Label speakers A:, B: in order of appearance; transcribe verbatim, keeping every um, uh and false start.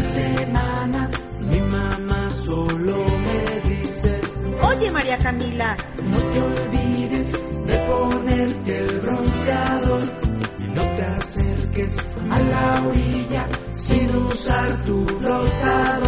A: semana mi mamá solo me dice:
B: Oye, María Camila,
A: no te olvides de ponerte el bronceador y no te acerques a la orilla sin usar tu flotador.